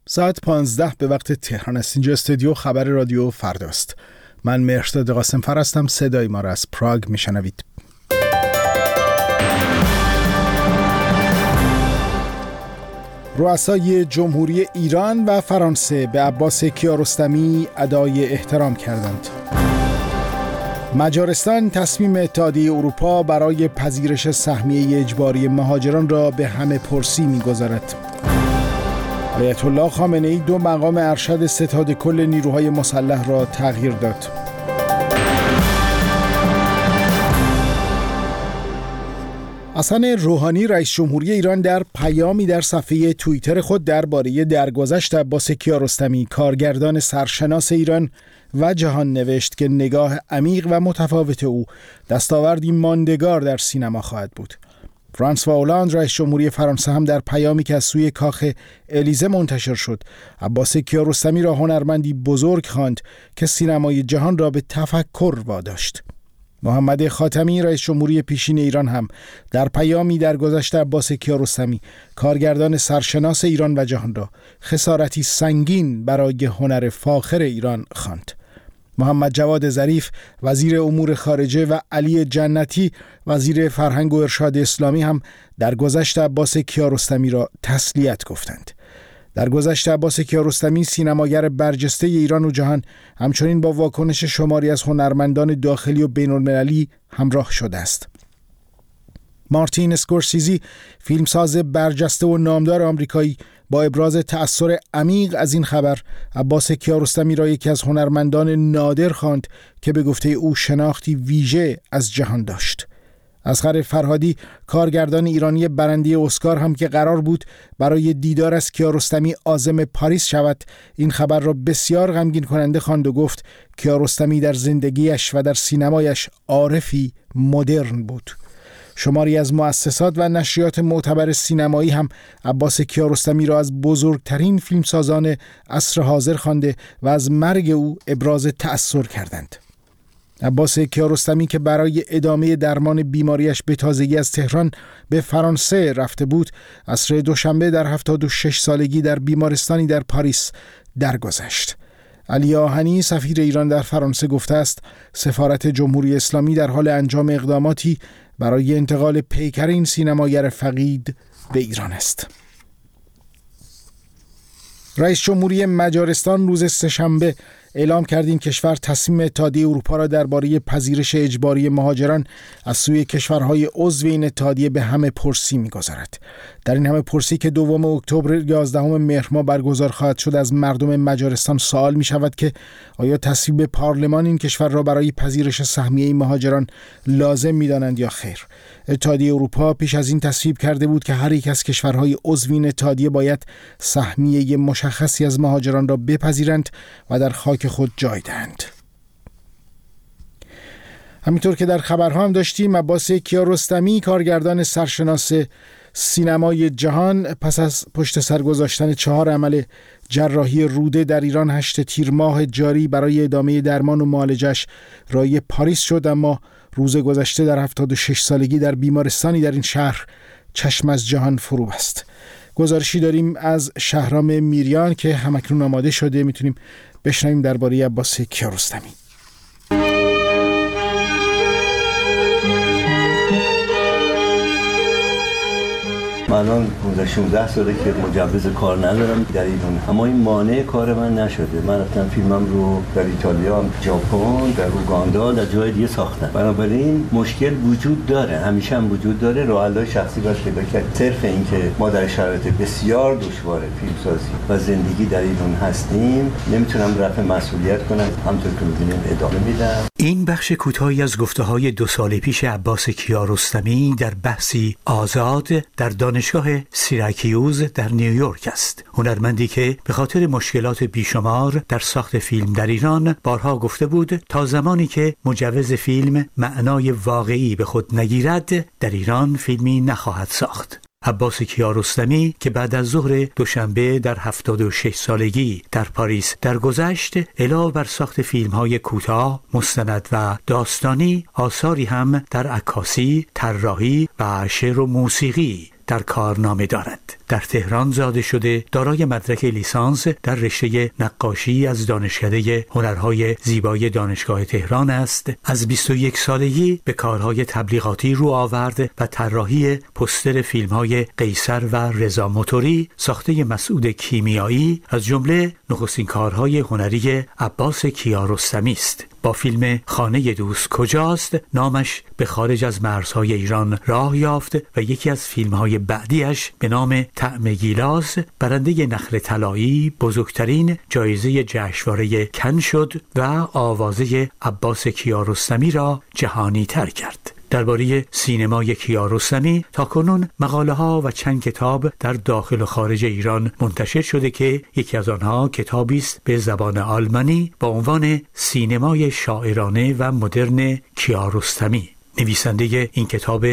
ساعت 15 به وقت تهران است. اینجا استودیو خبر رادیو فرداست. من مهرداد قاسم‌فر هستم. صدای ما را از پراگ میشنوید. رؤسای جمهوری ایران و فرانسه به عباس کیارستمی ادای احترام کردند. مجارستان تصمیم اتحادیه اروپا برای پذیرش سهمیه اجباری مهاجران را به همه پرسی می‌گذارد. آیت الله خامنه‌ای 2 مقام ارشد ستاد کل نیروهای مسلح را تغییر داد. حسن روحانی رئیس جمهوری ایران در پیامی در صفحه توییتر خود درباره درگذشت عباس کیارستمی کارگردان سرشناس ایران و جهان نوشت که نگاه عمیق و متفاوت او دستاوردی ماندگار در سینما خواهد بود. فرانسوا اولاند رئیس جمهوری فرانسه هم در پیامی که از سوی کاخ الیزه منتشر شد عباس کیارستمی را هنرمندی بزرگ خواند که سینمای جهان را به تفکر واداشت. محمد خاتمی رئیس جمهوری پیشین ایران هم در پیامی درگذشت عباس کیارستمی کارگردان سرشناس ایران و جهان را خسارتی سنگین برای هنر فاخر ایران خواند. محمد جواد ظریف وزیر امور خارجه و علی جنتی وزیر فرهنگ و ارشاد اسلامی هم درگذشت عباس کیارستمی را تسلیت گفتند. درگذشت عباس کیارستمی سینماگر برجسته ایران و جهان همچنین با واکنش شماری از هنرمندان داخلی و بین‌المللی همراه شده است. مارتین اسکورسیزی فیلمساز برجسته و نامدار آمریکایی با ابراز تأثیر عمیق از این خبر عباس کیارستمی را یکی از هنرمندان نادر خواند که به گفته او شناختی ویژه از جهان داشت. اصغر فرهادی کارگردان ایرانی برنده اسکار هم که قرار بود برای دیدار از کیارستمی عازم پاریس شود این خبر را بسیار غمگین کننده خواند و گفت کیارستمی در زندگیش و در سینمایش عارفی مدرن بود. شماری از مؤسسات و نشریات معتبر سینمایی هم عباس کیارستمی را از بزرگترین فیلمسازان عصر حاضر خوانده و از مرگ او ابراز تأثیر کردند. عباس کیارستمی که برای ادامه درمان بیماریش به تازگی از تهران به فرانسه رفته بود، عصر دوشنبه در 76 سالگی در بیمارستانی در پاریس درگذشت. علی آهنی سفیر ایران در فرانسه گفته است سفارت جمهوری اسلامی در حال انجام اقداماتی برای انتقال پیکر این سینماگر فقید به ایران است. رئیس جمهوری مجارستان روز سه‌شنبه اعلام کرد این کشور تصمیم اتحادیه اروپا را درباره پذیرش اجباری مهاجران از سوی کشورهای عضو این اتحادیه به همه پرسی می‌گذارد. در این همه پرسی که 2 اکتبر 11 مهر ماه برگزار خواهد شد از مردم مجارستان سوال می‌شود که آیا تصویب پارلمان این کشور را برای پذیرش سهمیه مهاجران لازم می‌دانند یا خیر. اتحادیه اروپا پیش از این تصویب کرده بود که هر یک از کشورهای عضو این اتحادیه باید سهمیه مشخصی از مهاجران را بپذیرند و در خاک خود جای دهند. همینطور که در خبرها هم داشتیم عباس کیارستمی کارگردان سرشناس سینمای جهان پس از پشت سر گذاشتن 4 عمل جراحی روده در ایران 8 تیر ماه جاری برای ادامه درمان و معالجش رای پاریس شد، اما روز گذشته در 76 سالگی در بیمارستانی در این شهر چشم از جهان فرو بست. گزارشی داریم از شهرام میریان که همکنون آماده شده، میتونیم بشنویم درباره عباس کیارستمی. من الان 16 ساله که مجوز کار ندارم در ایران، اما این مانع کار من نشده. من رفتم فیلمم رو در ایتالیا، ژاپن، در اوگاندا، در جای دیگه ساختم. بنابراین مشکل وجود داره، همیشه هم وجود داره. راه حل شخصی باید پیدا کرد. صرف این که ما در شرایط بسیار دشوار فیلمسازی و زندگی در ایران هستیم نمیتونم رفع مسئولیت کنم. همونطور که می‌بینیم ادامه میدم. این بخش کوتاهی از گفته‌های 2 سال پیش عباس کیارستمی در بحثی آزاد در دانشگاه سیراکیوز در نیویورک است. هنرمندی که به خاطر مشکلات بیشمار در ساخت فیلم در ایران بارها گفته بود تا زمانی که مجوز فیلم معنای واقعی به خود نگیرد در ایران فیلمی نخواهد ساخت. عباس کیارستمی که بعد از ظهر دوشنبه در 76 سالگی در پاریس درگذشت، علاوه بر ساخت فیلم‌های کوتاه، مستند و داستانی، آثاری هم در عکاسی، طراحی و شعر و موسیقی در کارنامه دارند. در تهران زاده شده، دارای مدرک لیسانس در رشته نقاشی از دانشکده هنرهای زیبای دانشگاه تهران است. از 21 سالگی به کارهای تبلیغاتی رو آورد و طراحی پوستر فیلم‌های قیصر و رضا موتوری، ساخته مسعود کیمیایی از جمله نخستین کارهای هنری عباس کیارستمی است. با فیلم خانه دوست کجاست نامش به خارج از مرزهای ایران راه یافت و یکی از فیلم‌های بعدیش به نام طعم گیلاس برنده نخل طلایی بزرگترین جایزه جشنواره کن شد و آوازه عباس کیارستمی را جهانی تر کرد. درباره سینمای کیارستمی تاکنون مقاله‌ها و چند کتاب در داخل و خارج ایران منتشر شده که یکی از آنها کتابی است به زبان آلمانی با عنوان سینمای شاعرانه و مدرن کیارستمی. نویسنده این کتاب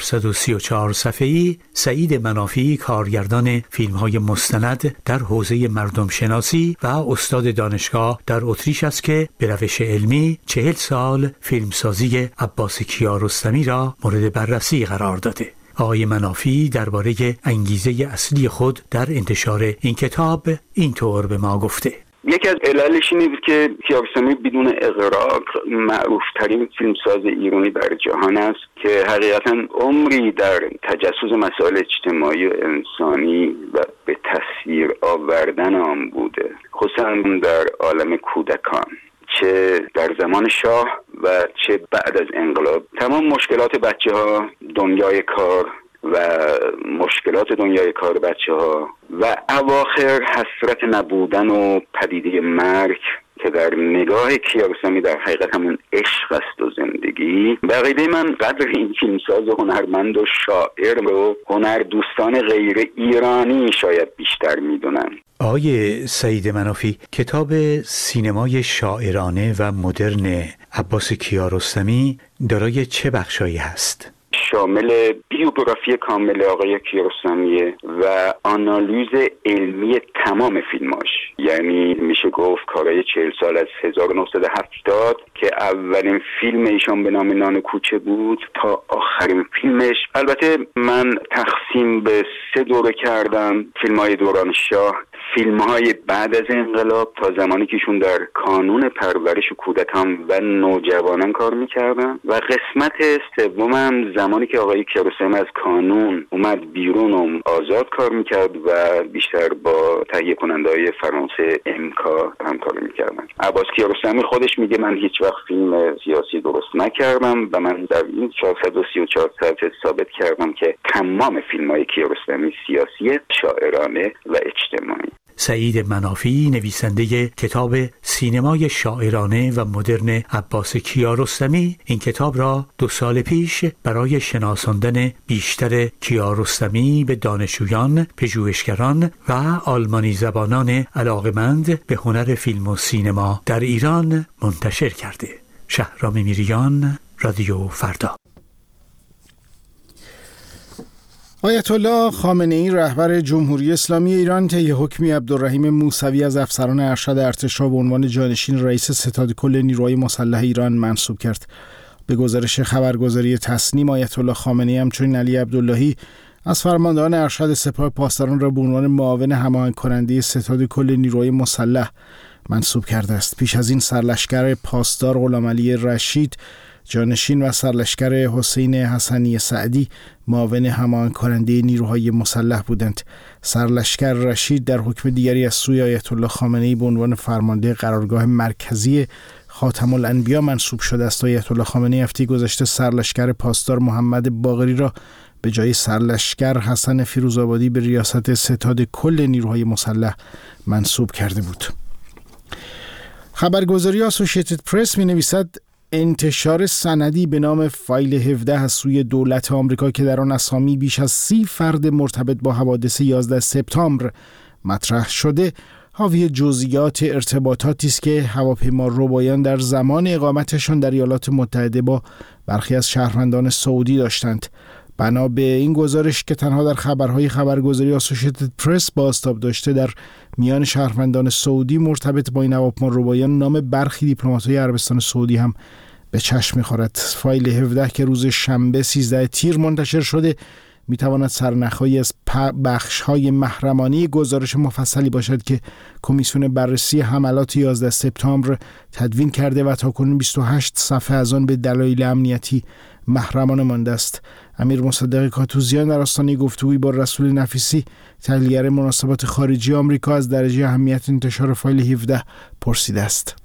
434 صفحه‌ای سعید منافی، کارگردان فیلم‌های مستند در حوزه مردم شناسی و استاد دانشگاه در اتریش است که به روش علمی 40 سال فیلمسازی عباس کیارستمی را مورد بررسی قرار داده. آقای منافی درباره انگیزه اصلی خود در انتشار این کتاب اینطور به ما گفته: یکی از عللش اینه که کیارستمی بدون اغراق معروفترین فیلمساز ایرانی در جهان است که حقیقتا عمری در تجسس مسائل اجتماعی و انسانی و به تصویر آوردن آن بوده، خصوصا در عالم کودکان، چه در زمان شاه و چه بعد از انقلاب. تمام مشکلات بچه‌ها، دنیای کار و مشکلات دنیای کار بچه‌ها و اواخر حسرت نبودن و پدیده مرگ که در نگاه کیارستمی در حقیقت همون عشق است و زندگی. به عقیده من قدر این فیلمساز و هنرمند و شاعر و هنر دوستان غیر ایرانی شاید بیشتر میدونن. آقای سعید منافی، کتاب سینمای شاعرانه و مدرن عباس کیارستمی دارای چه بخشایی هست؟ شامل بیوگرافی کامل آقای کیارستمی و آنالیز علمی تمام فیلماش. یعنی میشه گفت کارهای 40 سال از 1970 که اولین فیلم ایشان به نام نان کوچه بود تا آخرین فیلمش. البته من تقسیم به 3 دوره کردم: فیلم‌های دوران شاه، فیلم‌های بعد از انقلاب تا زمانی که ایشون در کانون پرورش کودکان و نوجوانان کار می‌کردن، و قسمت سومم زمانی که آقای کیارستمی از کانون اومد بیرون و آزاد کار می‌کرد و بیشتر با تهیه کننده‌های فرانسه امکا همکاری می‌کردن. عباس کیارستمی خودش میگه من هیچ وقت فیلم سیاسی درست نکردم و من در این 434 صفحه ثابت کردم که تمام فیلم‌های کیارستمی سیاسی، شاعرانه و اجتماعی. سعید منافی، نویسنده کتاب سینمای شاعرانه و مدرن عباس کیارستمی، این کتاب را 2 سال پیش برای شناساندن بیشتر کیارستمی به دانشجویان، پژوهشگران و آلمانی زبانان علاقمند به هنر فیلم و سینما در ایران منتشر کرده. شهرام میریان، رادیو فردا. آیت الله خامنه‌ای رهبر جمهوری اسلامی ایران طی حکمی عبدالرحیم موسوی از افسران ارشد ارتش را به عنوان جانشین رئیس ستاد کل نیروهای مسلح ایران منصوب کرد. به گزارش خبرگزاری تسنیم، آیت الله خامنه‌ای همچنین علی عبداللهی از فرماندهان ارشد سپاه پاسداران را به عنوان معاون هماهنگ کننده ستاد کل نیروهای مسلح منصوب کرده است. پیش از این سرلشکر پاسدار غلامعلی رشید جانشین و سرلشکر حسین حسنی سعدی معاون هماهنگ کننده نیروهای مسلح بودند. سرلشکر رشید در حکم دیگری از سوی آیت الله خامنه‌ای به عنوان فرمانده قرارگاه مرکزی خاتم الانبیا منصوب شده است. آیت الله خامنه‌ای هفته گذشته سرلشکر پاسدار محمد باقری را به جای سرلشکر حسن فیروزآبادی به ریاست ستاد کل نیروهای مسلح منصوب کرده بود. خبرگزاری آسوشیتد پرس می‌نویسد انتشار سندی به نام فایل 17 از سوی دولت آمریکا که در آن اسامی بیش از 30 فرد مرتبط با حوادث 11 سپتامبر مطرح شده، حاوی جزئیات ارتباطاتی است که هواپیماربایان در زمان اقامتشان در ایالات متحده با برخی از شهروندان سعودی داشتند. بنا به این گزارش که تنها در خبرهای خبرگزاری آسوشیتد پرس بازتاب داشته، در میان شهروندان سعودی مرتبط با این هواپیماربایان نام برخی دیپلمات‌های عربستان سعودی هم به چشم می‌خورد. فایل 17 که روز شنبه 13 تیر منتشر شده، میتواند سرنخ‌هایی از بخش‌های محرمانه گزارش مفصلی باشد که کمیسیون بررسی حملات 11 سپتامبر تدوین کرده و تاکنون 28 صفحه از آن به دلایل امنیتی محرمانه مانده است. امیر مصدق کاتوزیان در آستانه گفتگویی با رسول نفیسی تحلیلگر مناسبات خارجی آمریکا از درجه اهمیت انتشار فایل 17 پرسیده است.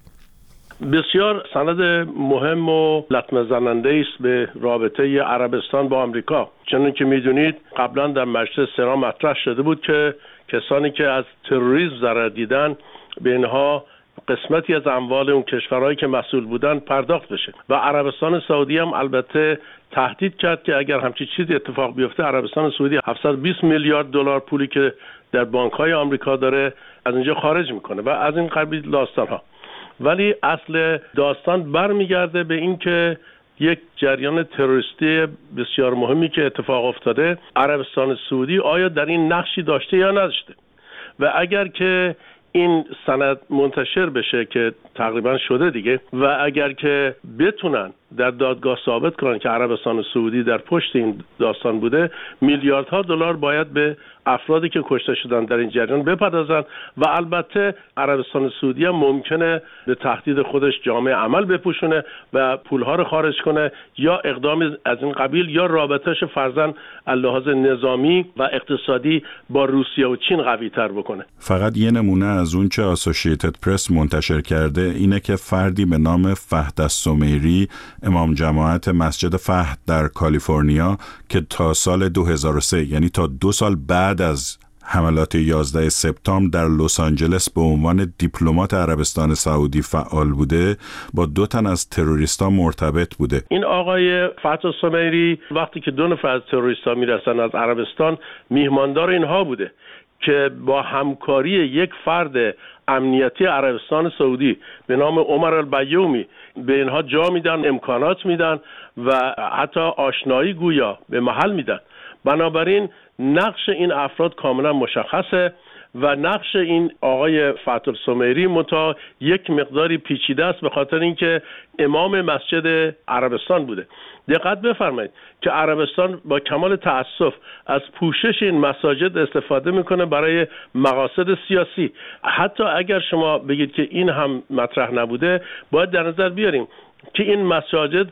بسیار سند مهم و لطمه زننده است به رابطه عربستان با آمریکا. چون که میدونید قبلا در مجلس سنا مطرح شده بود که کسانی که از تروریسم ضرر دیدن به اینها قسمتی از اموال اون کشورهایی که مسئول بودن پرداخت بشه و عربستان سعودی هم البته تهدید کرد که اگر همچین چیزی اتفاق بیفته عربستان سعودی 720 میلیارد دلار پولی که در بانک‌های آمریکا داره از اینجا خارج میکنه و از این قبیل داستان‌ها. ولی اصل داستان برمیگرده به این که یک جریان تروریستی بسیار مهمی که اتفاق افتاده، عربستان سعودی آیا در این نقشی داشته یا نداشته؟ و اگر که این سند منتشر بشه که تقریبا شده دیگه و اگر که بتونن در دادگاه ثابت کنن که عربستان سعودی در پشت این داستان بوده، میلیاردها دلار باید به افرادی که کشته شدن در این جریان بپردازن و البته عربستان سعودی هم ممکنه به تهدید خودش جامعه عمل بپوشونه و پولها رو خارج کنه یا اقدام از این قبیل یا رابطه‌اش فرضاً لحاظ نظامی و اقتصادی با روسیه و چین قوی تر بکنه. فقط یه نمونه از اون چه اسوسییتد پرس منتشر کرده اینه که فردی به نام فهد السمیری، امام جماعت مسجد فهد در کالیفرنیا که تا سال 2003 یعنی تا 2 سال بعد از حملات 11 سپتامبر در لس آنجلس به عنوان دیپلمات عربستان سعودی فعال بوده، با 2 تن از تروریستا مرتبط بوده. این آقای فهد السمیری وقتی که 2 نفر از تروریستا میرسن از عربستان میهماندار اینها بوده که با همکاری یک فرد امنیتی عربستان سعودی به نام عمر البیومی به اینها جا میدن، امکانات میدن و حتی آشنایی گویا به محل میدن. بنابراین نقش این افراد کاملا مشخصه و نقش این آقای فهد السمیری متا یک مقداری پیچیده است به خاطر اینکه امام مسجد عربستان بوده. دقت بفرمایید که عربستان با کمال تأسف از پوشش این مساجد استفاده میکنه برای مقاصد سیاسی. حتی اگر شما بگید که این هم مطرح نبوده، باید در نظر بیاریم که این مساجد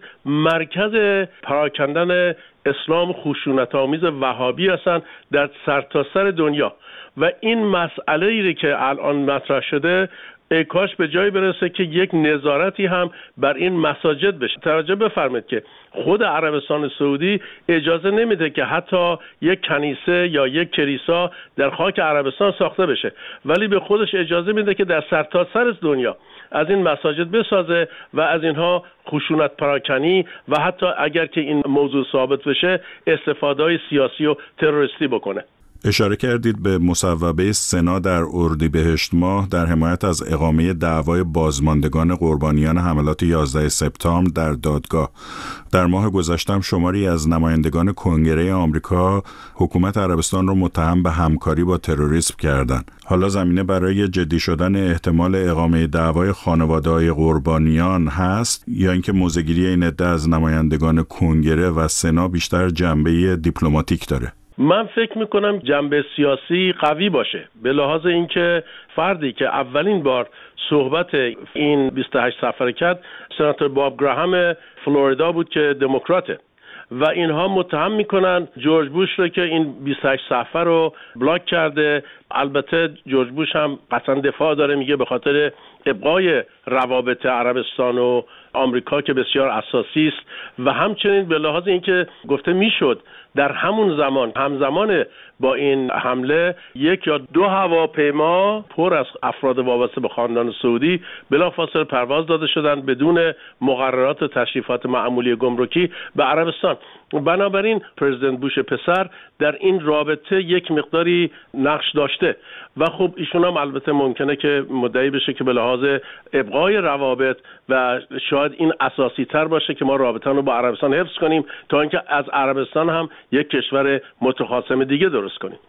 مرکز پراکندن اسلام خشونت‌آمیز وهابی هستند در سرتاسر دنیا و این مسئله ای که الان مطرح شده کاش به جایی برسه که یک نظارتی هم بر این مساجد بشه. توجه بفرمایید که خود عربستان سعودی اجازه نمیده که حتی یک کنیسه یا یک کلیسا در خاک عربستان ساخته بشه، ولی به خودش اجازه میده که در سرتاسر دنیا از این مساجد بسازه و از اینها خشونت پراکنی و حتی اگر که این موضوع ثابت بشه استفاده سیاسی و تروریستی بکنه. اشاره کردید به مصوبه سنا در اردیبهشت ماه در حمایت از اقامه دعوای بازماندگان قربانیان حملات 11 سپتامبر در دادگاه. در ماه گذشته شماری از نمایندگان کنگره آمریکا حکومت عربستان را متهم به همکاری با تروریسم کردند. حالا زمینه برای جدی شدن احتمال اقامه دعوای خانواده‌های قربانیان هست یا اینکه موضع‌گیری این عده از نمایندگان کنگره و سنا بیشتر جنبه دیپلماتیک داره؟ من فکر میکنم جنبه سیاسی قوی باشه، به لحاظ اینکه فردی که اولین بار صحبت این 28 صفحه کرد سناتور باب گراهام فلوریدا بود که دموکراته و اینها متهم میکنن جورج بوش رو که این 28 صفحه رو بلاک کرده. البته جورج بوش هم قطعا دفاع داره، میگه به خاطر ابقای روابط عربستان و آمریکا که بسیار اساسی است و همچنین به لحاظ اینکه گفته میشد در همون زمان همزمان با این حمله 1 یا 2 هواپیما پر از افراد وابسته به خاندان سعودی بلافاصله پرواز داده شدند بدون مقررات و تشریفات معمولی گمرکی به عربستان. بنابراین پرزیدنت بوش پسر در این رابطه یک مقداری نقش داشته و خب ایشون هم البته ممکنه که مدعی بشه که به لحاظ ابقای روابط و شاید این اساسی تر باشه که ما رابطه رو با عربستان حفظ کنیم تا اینکه از عربستان هم یک کشور متخاصم دیگه درست کنیم.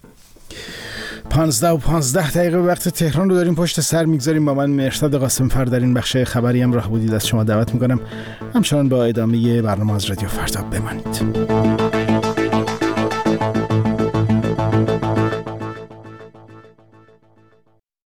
15 وقت تهران رو داریم پشت سر میگذاریم. با من مرشد قاسم‌فر در این بخش خبری هم راه بودید از شما دعوت میکنم همچنان با ادامه برنامه از رادیو فردا بمانید.